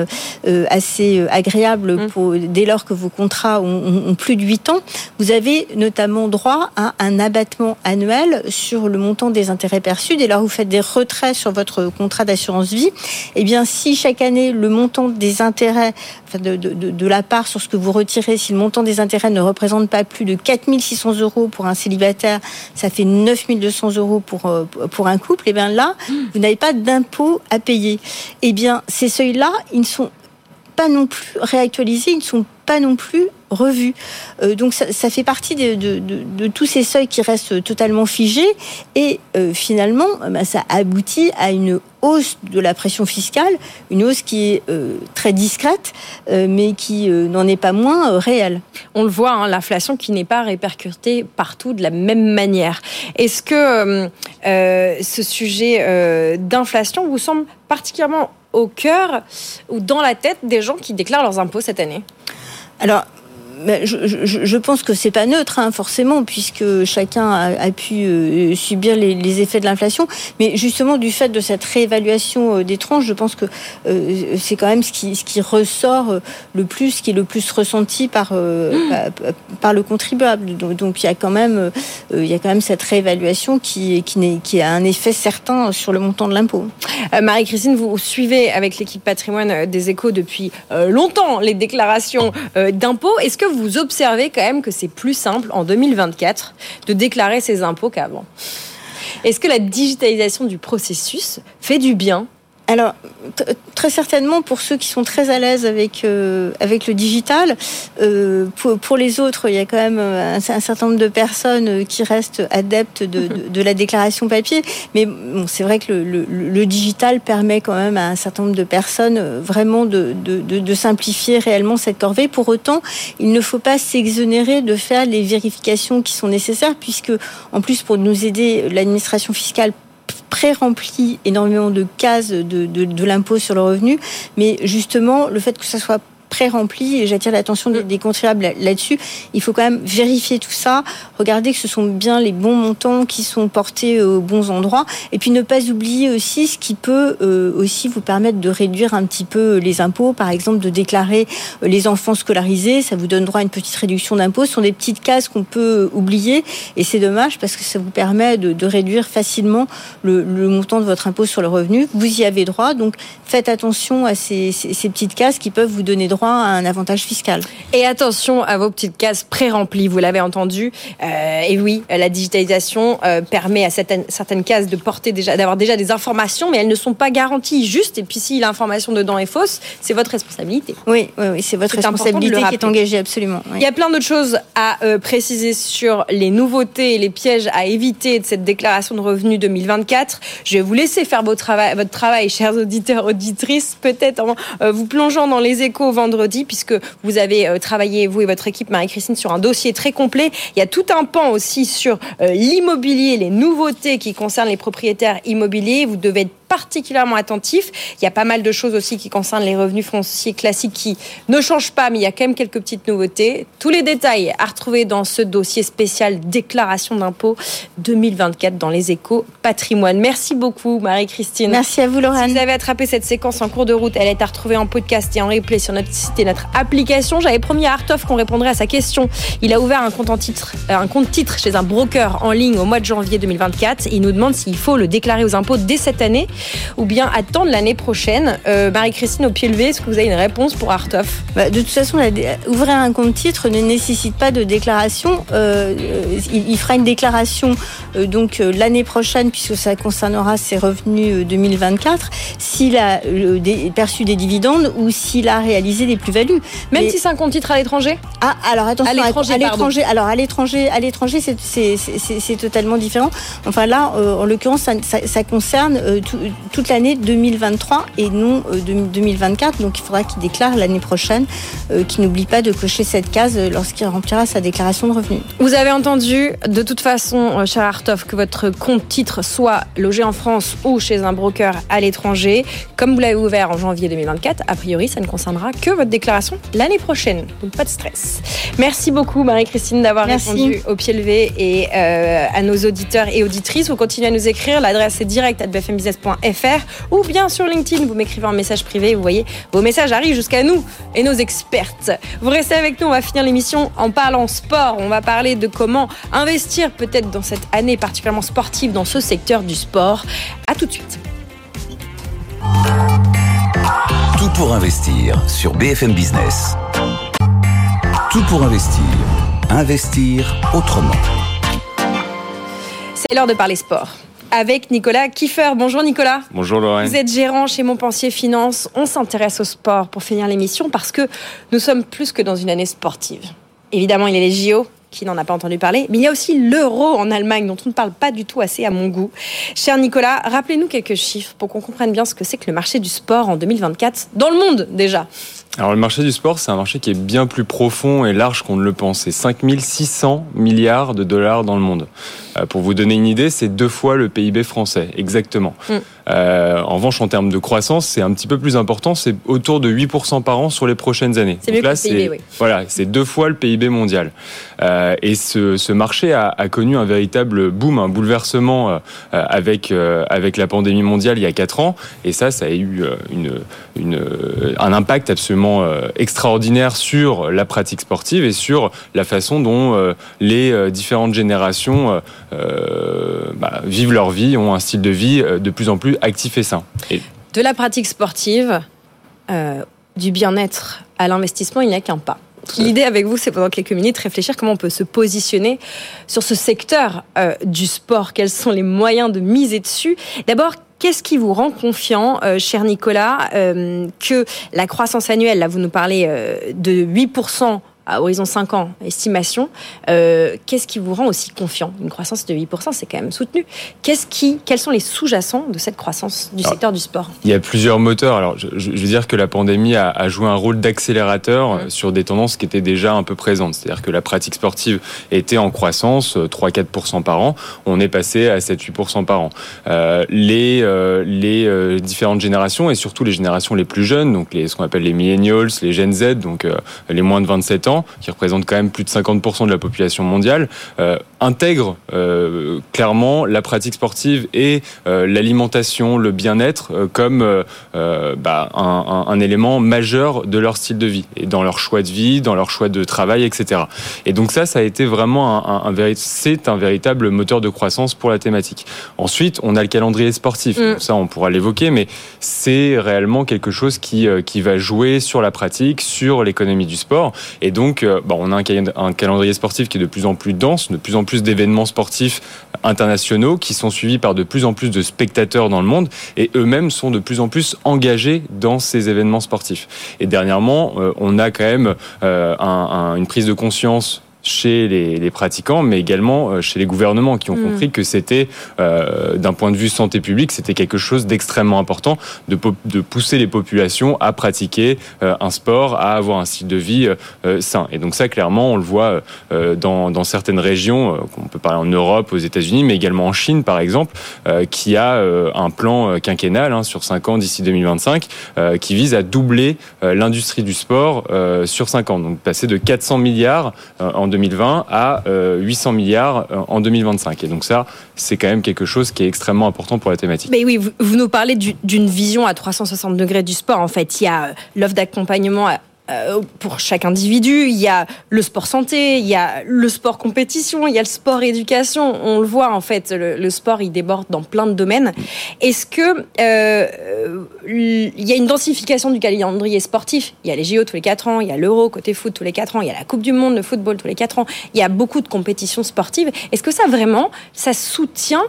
assez agréable dès lors que vos contrats ont plus de 8 ans. Vous avez notamment droit à un abattement annuel sur le montant des intérêts perçus. Dès lors que vous faites des retraits sur votre contrat d'assurance vie, eh bien, si chaque année le montant des intérêts, enfin de la part sur ce que vous retirez, si le montant des intérêts ne représente pas plus de 4 600 euros pour un célibataire, ça fait 9 200 euros pour un couple, et bien là, vous n'avez pas d'impôt à payer. Et bien, ces seuils-là, ils ne sont pas non plus réactualisés, ils ne sont pas non plus revus. Donc ça fait partie de tous ces seuils qui restent totalement figés et finalement ça aboutit à une hausse de la pression fiscale, une hausse qui est très discrète mais qui n'en est pas moins réelle. On le voit, l'inflation qui n'est pas répercutée partout de la même manière. Est-ce que ce sujet d'inflation vous semble particulièrement au cœur ou dans la tête des gens qui déclarent leurs impôts cette année ? Alors, je pense que c'est pas neutre, forcément, puisque chacun a pu subir les effets de l'inflation. Mais justement, du fait de cette réévaluation des tranches, je pense que c'est quand même ce qui ressort le plus, ce qui est le plus ressenti par le contribuable. Donc il y a quand même cette réévaluation qui a un effet certain sur le montant de l'impôt. Marie-Christine, vous suivez avec l'équipe patrimoine des Échos depuis longtemps les déclarations d'impôts. Est-ce que vous observez quand même que c'est plus simple en 2024 de déclarer ses impôts qu'avant ? Est-ce que la digitalisation du processus fait du bien ? Alors, très certainement pour ceux qui sont très à l'aise avec le digital. Pour les autres, il y a quand même un certain nombre de personnes qui restent adeptes de la déclaration papier. Mais bon, c'est vrai que le digital permet quand même à un certain nombre de personnes vraiment de simplifier réellement cette corvée. Pour autant, il ne faut pas s'exonérer de faire les vérifications qui sont nécessaires, puisque en plus, pour nous aider, l'administration fiscale pré-remplit énormément de cases de l'impôt sur le revenu, mais justement, le fait que ça soit pré-rempli, et j'attire l'attention des contribuables là-dessus, il faut quand même vérifier tout ça, regarder que ce sont bien les bons montants qui sont portés aux bons endroits, et puis ne pas oublier aussi ce qui peut aussi vous permettre de réduire un petit peu les impôts, par exemple de déclarer les enfants scolarisés, ça vous donne droit à une petite réduction d'impôts. Ce sont des petites cases qu'on peut oublier, et c'est dommage parce que ça vous permet de réduire facilement le montant de votre impôt sur le revenu. Vous y avez droit, donc faites attention à ces petites cases qui peuvent vous donner droit à un avantage fiscal. Et attention à vos petites cases pré-remplies, vous l'avez entendu. Et oui, la digitalisation permet à certaines cases d'avoir déjà des informations, mais elles ne sont pas garanties justes. Et puis si l'information dedans est fausse, c'est votre responsabilité. Oui, c'est votre responsabilité qui est engagée, absolument. Oui. Il y a plein d'autres choses à préciser sur les nouveautés et les pièges à éviter de cette déclaration de revenus 2024. Je vais vous laisser faire votre travail, chers auditeurs, auditrices, peut-être en vous plongeant dans les Échos vendredi vendredi, puisque vous avez travaillé, vous et votre équipe, Marie-Christine, sur un dossier très complet. Il y a tout un pan aussi sur l'immobilier, les nouveautés qui concernent les propriétaires immobiliers. Vous devez être particulièrement attentif. Il y a pas mal de choses aussi qui concernent les revenus fonciers classiques qui ne changent pas, mais il y a quand même quelques petites nouveautés. Tous les détails à retrouver dans ce dossier spécial déclaration d'impôt 2024 dans les Échos Patrimoine. Merci beaucoup, Marie-Christine. Merci à vous, Laurent. Si vous avez attrapé cette séquence en cours de route, elle est à retrouver en podcast et en replay sur notre site et notre application. J'avais promis à Artov qu'on répondrait à sa question. Il a ouvert un compte titre chez un broker en ligne au mois de janvier 2024. Il nous demande s'il faut le déclarer aux impôts dès cette année ou bien attendre l'année prochaine. Marie-Christine, au pied levé, est-ce que vous avez une réponse pour Artov ? De toute façon, ouvrir un compte titre ne nécessite pas de déclaration. Il fera une déclaration l'année prochaine, puisque ça concernera ses revenus 2024, s'il a perçu des dividendes ou s'il a réalisé des plus-values. Même si c'est un compte titre à l'étranger ? Alors attention, à l'étranger, c'est totalement différent. Enfin là, en l'occurrence, ça concerne toute l'année 2023 et non 2024. Donc il faudra qu'il déclare l'année prochaine, qu'il n'oublie pas de cocher cette case lorsqu'il remplira sa déclaration de revenus. Vous avez entendu, de toute façon, cher Artov, que votre compte titre soit logé en France ou chez un broker à l'étranger. Comme vous l'avez ouvert en janvier 2024, a priori, ça ne concernera que votre déclaration l'année prochaine. Donc pas de stress. Merci beaucoup, Marie-Christine, d'avoir répondu au pied levé et à nos auditeurs et auditrices. Vous continuez à nous écrire. L'adresse est direct@bfmbusiness.fr ou bien sur LinkedIn. Vous m'écrivez en message privé. Vous voyez, vos messages arrivent jusqu'à nous et nos expertes. Vous restez avec nous. On va finir l'émission en parlant sport. On va parler de comment investir peut-être dans cette année particulièrement sportive dans ce secteur du sport. À tout de suite. Tout pour investir sur BFM Business. Tout pour investir. Investir autrement. C'est l'heure de parler sport. Avec Nicolas Kieffer. Bonjour Nicolas. Bonjour Lorraine. Vous êtes gérant chez Montpensier Finance. On s'intéresse au sport pour finir l'émission parce que nous sommes plus que dans une année sportive. Évidemment, il y a les JO, qui n'en a pas entendu parler, mais il y a aussi l'Euro en Allemagne, dont on ne parle pas du tout assez à mon goût. Cher Nicolas, rappelez-nous quelques chiffres pour qu'on comprenne bien ce que c'est que le marché du sport en 2024, dans le monde déjà. Alors le marché du sport, c'est un marché qui est bien plus profond et large qu'on ne le pense. C'est 5 600 milliards de dollars dans le monde. Pour vous donner une idée, c'est 2 fois le PIB français, exactement. En revanche, en termes de croissance, c'est un petit peu plus important. C'est autour de 8% par an sur les prochaines années. C'est mieux que le PIB, oui. Voilà, c'est 2 fois le PIB mondial. Et ce marché a connu un véritable boom, un bouleversement avec la pandémie mondiale il y a 4 ans. Et ça a eu un impact absolument extraordinaire sur la pratique sportive et sur la façon dont les différentes générations vivent leur vie, ont un style de vie de plus en plus actif et sain. De la pratique sportive, du bien-être à l'investissement, il n'y a qu'un pas. L'idée avec vous, c'est pendant quelques minutes réfléchir comment on peut se positionner sur ce secteur du sport. Quels sont les moyens de miser dessus ? D'abord, qu'est-ce qui vous rend confiant, cher Nicolas, que la croissance annuelle, là vous nous parlez de 8% à horizon 5 ans, estimation, qu'est-ce qui vous rend aussi confiant ? Une croissance de 8%, c'est quand même soutenu. Quels sont les sous-jacents de cette croissance du secteur du sport ? Il y a plusieurs moteurs. Alors, je veux dire que la pandémie a joué un rôle d'accélérateur sur des tendances qui étaient déjà un peu présentes. C'est-à-dire que la pratique sportive était en croissance 3-4% par an. On est passé à 7-8% par an. Les différentes générations, et surtout les générations les plus jeunes, donc ce qu'on appelle les millennials, les Gen Z, donc les moins de 27 ans, qui représentent quand même plus de 50% de la population mondiale, intègrent clairement la pratique sportive et l'alimentation, le bien-être comme un élément majeur de leur style de vie et dans leur choix de vie, dans leur choix de travail, etc. Et donc ça a été vraiment c'est un véritable moteur de croissance pour la thématique. Ensuite, on a le calendrier sportif. Donc ça, on pourra l'évoquer, mais c'est réellement quelque chose qui va jouer sur la pratique, sur l'économie du sport. Et donc, on a un calendrier sportif qui est de plus en plus dense, de plus en plus d'événements sportifs internationaux qui sont suivis par de plus en plus de spectateurs dans le monde et eux-mêmes sont de plus en plus engagés dans ces événements sportifs. Et dernièrement, on a quand même une prise de conscience chez les pratiquants, mais également chez les gouvernements qui ont compris que c'était, d'un point de vue santé publique, c'était quelque chose d'extrêmement important de pousser les populations à pratiquer un sport, à avoir un style de vie sain. Et donc ça, clairement, on le voit dans certaines régions, on peut parler en Europe, aux États-Unis, mais également en Chine, par exemple, qui a un plan quinquennal sur 5 ans d'ici 2025, qui vise à doubler l'industrie du sport sur 5 ans. Donc passer de 400 milliards en 2020 à 800 milliards en 2025. Et donc ça, c'est quand même quelque chose qui est extrêmement important pour la thématique. Mais oui, vous nous parlez d'une vision à 360 degrés du sport. En fait, il y a l'offre d'accompagnement pour chaque individu, il y a le sport santé, il y a le sport compétition, il y a le sport éducation. On le voit, en fait, le sport, il déborde dans plein de domaines. Est-ce que il y a une densification du calendrier sportif? Il y a les JO tous les 4 ans, il y a l'Euro côté foot tous les 4 ans, il y a la Coupe du Monde de football tous les 4 ans. Il y a beaucoup de compétitions sportives. Est-ce que ça, vraiment, ça soutient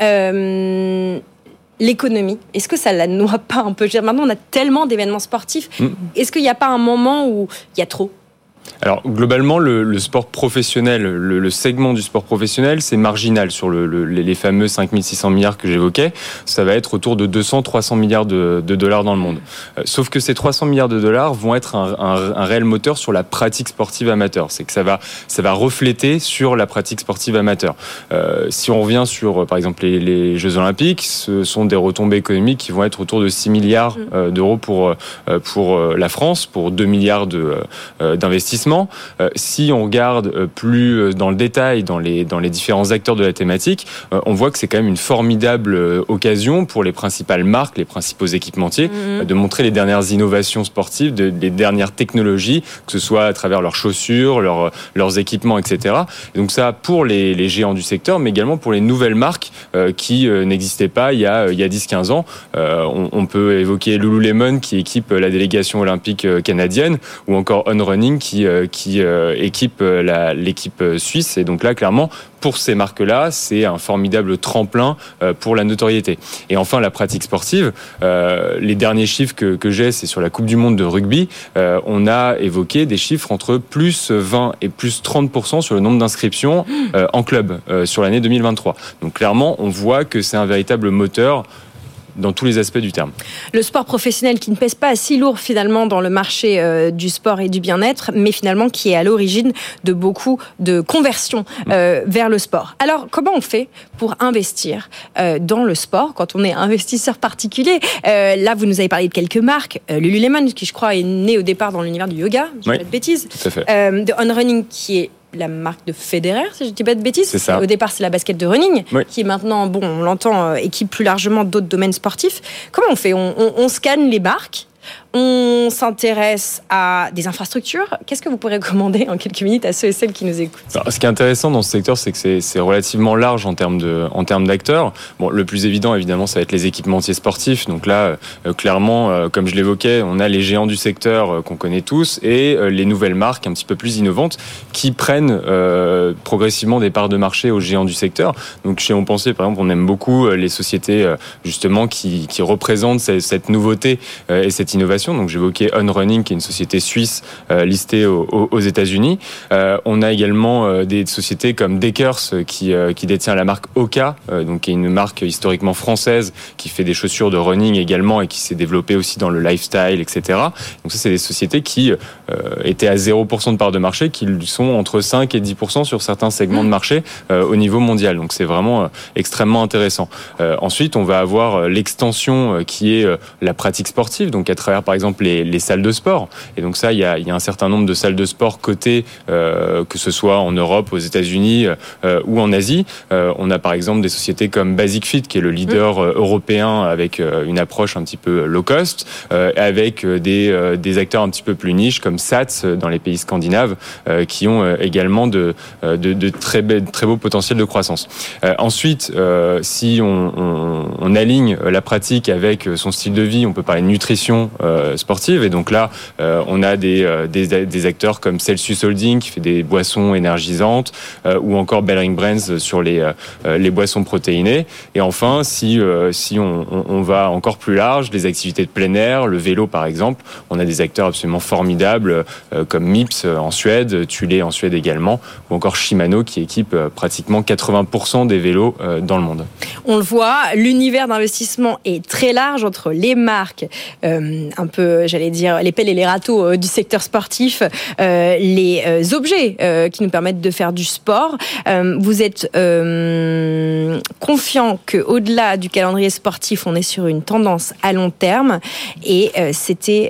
l'économie? Est-ce que ça la noie pas un peu? Maintenant, on a tellement d'événements sportifs. Est-ce qu'il n'y a pas un moment où il y a trop? Alors, globalement, le sport professionnel, le segment du sport professionnel, c'est marginal sur les fameux 5 600 milliards que j'évoquais. Ça va être autour de 200-300 milliards de dollars dans le monde. Sauf que ces 300 milliards de dollars vont être un réel moteur sur la pratique sportive amateur. C'est que ça va refléter sur la pratique sportive amateur. Si on revient sur, par exemple, les Jeux Olympiques, ce sont des retombées économiques qui vont être autour de 6 milliards d'euros pour la France, pour 2 milliards d'investissements. Si on regarde plus dans le détail, dans les différents acteurs de la thématique, on voit que c'est quand même une formidable occasion pour les principales marques, les principaux équipementiers, de montrer les dernières innovations sportives, les dernières technologies, que ce soit à travers leurs chaussures, leurs équipements, etc. Et donc ça, pour les géants du secteur, mais également pour les nouvelles marques qui n'existaient pas il y a 10-15 ans. On peut évoquer Lululemon qui équipe la délégation olympique canadienne, ou encore On Running qui équipe l'équipe suisse. Et donc là, clairement, pour ces marques-là, c'est un formidable tremplin pour la notoriété. Et enfin, la pratique sportive. Les derniers chiffres que j'ai, c'est sur la Coupe du Monde de rugby. On a évoqué des chiffres entre plus 20 et plus 30% sur le nombre d'inscriptions en club sur l'année 2023. Donc clairement, on voit que c'est un véritable moteur dans tous les aspects du terme. Le sport professionnel qui ne pèse pas si lourd finalement dans le marché du sport et du bien-être, mais finalement qui est à l'origine de beaucoup de conversions vers le sport. Alors, comment on fait pour investir dans le sport quand on est investisseur particulier? Là, vous nous avez parlé de quelques marques. Lululemon, qui je crois est né au départ dans l'univers du yoga, je dis pas de bêtises. Tout à fait. De On Running, qui est la marque de Federer, si je ne dis pas de bêtises. C'est ça. Au départ, c'est la basket de running, qui maintenant, on l'entend, équipe plus largement d'autres domaines sportifs. Comment on fait? On scanne les marques, on s'intéresse à des infrastructures. Qu'est-ce que vous pourrez recommander en quelques minutes à ceux et celles qui nous écoutent? Alors, ce qui est intéressant dans ce secteur, c'est que c'est relativement large en termes d'acteurs. Bon, le plus évident, évidemment, ça va être les équipementiers sportifs. Donc là, clairement, comme je l'évoquais, on a les géants du secteur qu'on connaît tous et les nouvelles marques un petit peu plus innovantes qui prennent progressivement des parts de marché aux géants du secteur. Donc chez On Pensait, par exemple, on aime beaucoup les sociétés justement qui représentent cette nouveauté et cette innovation. Donc j'évoquais On Running, qui est une société suisse listée aux États-Unis. On a également des sociétés comme Deckers qui détient la marque Oka, donc qui est une marque historiquement française qui fait des chaussures de running également et qui s'est développée aussi dans le lifestyle, etc. Donc ça, c'est des sociétés qui étaient à 0% de part de marché, qui sont entre 5 et 10% sur certains segments de marché au niveau mondial. Donc c'est vraiment extrêmement intéressant. Ensuite, on va avoir l'extension qui est la pratique sportive, donc à travers par exemple les salles de sport. Et donc ça, il y a un certain nombre de salles de sport cotées, que ce soit en Europe, aux États-Unis ou en Asie. On a par exemple des sociétés comme Basic Fit, qui est le leader européen avec une approche un petit peu low cost, avec des acteurs un petit peu plus niches comme Sats dans les pays scandinaves, qui ont également de très beaux potentiels de croissance. Ensuite, si on on aligne la pratique avec son style de vie. On peut parler de nutrition sportive, et donc là, on a des acteurs comme Celsius Holding qui fait des boissons énergisantes, ou encore Bellring Brands sur les boissons protéinées. Et enfin, si on va encore plus large, les activités de plein air, le vélo par exemple, on a des acteurs absolument formidables comme Mips en Suède, Thule en Suède également, ou encore Shimano qui équipe pratiquement 80% des vélos dans le monde. On le voit, l'univers d'investissement est très large entre les marques, un peu, j'allais dire, les pelles et les râteaux du secteur sportif, les objets qui nous permettent de faire du sport. Vous êtes confiant qu'au-delà du calendrier sportif, on est sur une tendance à long terme, et c'était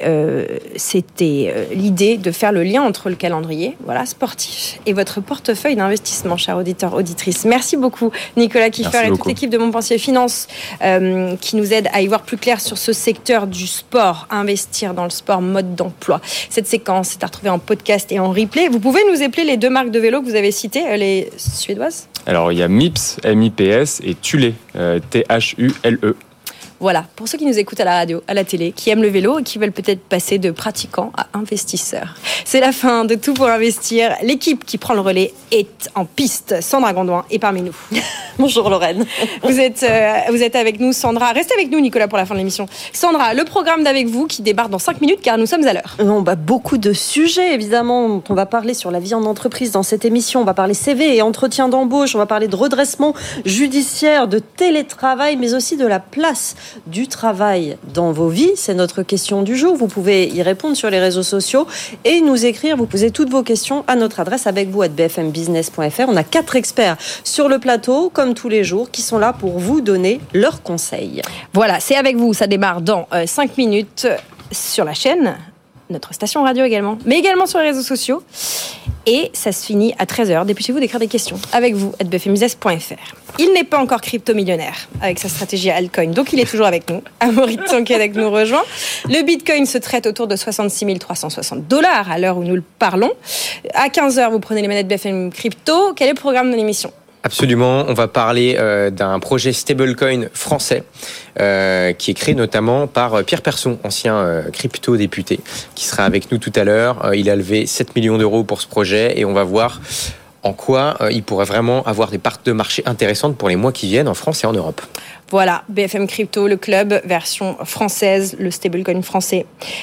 l'idée de faire le lien entre le calendrier sportif et votre portefeuille d'investissement, chers auditeurs, auditrices. Merci beaucoup Nicolas Kieffer et toute l'équipe de Montpensier Finance qui nous aide à y voir plus clair sur ce secteur du sport, investir dans le sport, mode d'emploi. Cette séquence est à retrouver en podcast et en replay. Vous pouvez nous épeler les deux marques de vélo que vous avez citées, les suédoises ? Alors il y a Mips, M-I-P-S, et Thule, T-H-U-L-E. Voilà, pour ceux qui nous écoutent à la radio, à la télé, qui aiment le vélo et qui veulent peut-être passer de pratiquants à investisseurs. C'est la fin de Tout pour investir. L'équipe qui prend le relais est en piste. Sandra Gondouin est parmi nous. Bonjour Lorraine. Vous êtes avec nous, Sandra. Restez avec nous, Nicolas, pour la fin de l'émission. Sandra, le programme d'Avec vous qui débarque dans 5 minutes car nous sommes à l'heure. Beaucoup de sujets, évidemment, dont on va parler sur la vie en entreprise dans cette émission. On va parler CV et entretien d'embauche. On va parler de redressement judiciaire, de télétravail, mais aussi de la place du travail dans vos vies. C'est notre question du jour. Vous pouvez y répondre sur les réseaux sociaux et nous écrire. Vous posez toutes vos questions à notre adresse avecvous@bfmbusiness.fr. On a 4 experts sur le plateau, comme tous les jours, qui sont là pour vous donner leurs conseils. Voilà, c'est Avec vous. Ça démarre dans 5 minutes sur la chaîne, notre station radio également, mais également sur les réseaux sociaux. Et ça se finit à 13h. Dépêchez-vous d'écrire des questions avec vous @bfmbusiness.fr. Il n'est pas encore crypto-millionnaire avec sa stratégie altcoin, donc il est toujours avec nous. Amaury Tsonguedec nous rejoint. Le Bitcoin se traite autour de 66 360 $ à l'heure où nous le parlons. À 15h, vous prenez les manettes BFM Crypto. Quel est le programme de l'émission ? Absolument, on va parler d'un projet stablecoin français qui est créé notamment par Pierre Persson, ancien crypto-député, qui sera avec nous tout à l'heure. Il a levé 7 millions d'euros pour ce projet et on va voir en quoi il pourrait vraiment avoir des parts de marché intéressantes pour les mois qui viennent en France et en Europe. Voilà, BFM Crypto, le club, version française, le stablecoin français,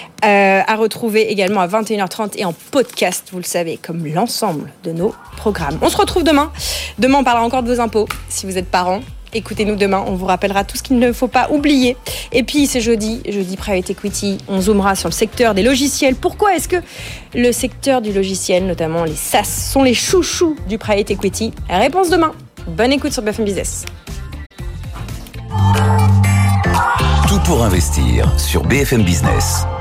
à retrouver également à 21h30 et en podcast, vous le savez, comme l'ensemble de nos programmes. On se retrouve demain. Demain, on parlera encore de vos impôts, si vous êtes parents. Écoutez-nous demain, on vous rappellera tout ce qu'il ne faut pas oublier. Et puis, c'est jeudi Private Equity, on zoomera sur le secteur des logiciels. Pourquoi est-ce que le secteur du logiciel, notamment les SaaS, sont les chouchous du Private Equity ? Réponse demain. Bonne écoute sur BFM Business. Tout pour investir sur BFM Business.